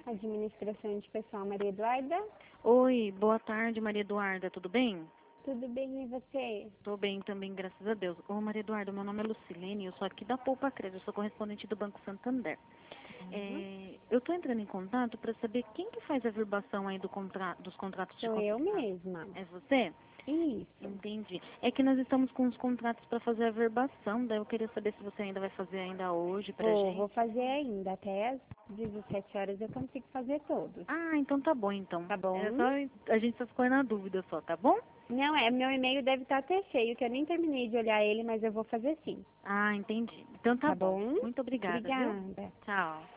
Administração de Pessoal, Maria Eduarda. Oi, boa tarde, Maria Eduarda, tudo bem? Tudo bem, e você? Tô bem também, graças a Deus. Ô, Maria Eduarda, meu nome é Lucilene, eu sou aqui da Poupa Crédito, eu sou correspondente do Banco Santander. Eu tô entrando em contato para saber quem que faz a verbação aí dos contratos de Sou eu consignado. mesma. É você? Isso. Entendi. É que nós estamos com os contratos para fazer a verbação, daí eu queria saber se você ainda vai fazer ainda hoje pra gente. Vou fazer ainda. Até às 17 horas eu consigo fazer todos. Ah, então tá bom, então. Tá bom? É só, a gente só ficou na dúvida só, tá bom? Não, meu e-mail deve estar até cheio, que eu nem terminei de olhar ele, mas eu vou fazer sim. Ah, entendi. Então tá Tá bom. bom? Muito obrigada, viu? Obrigada. Tchau.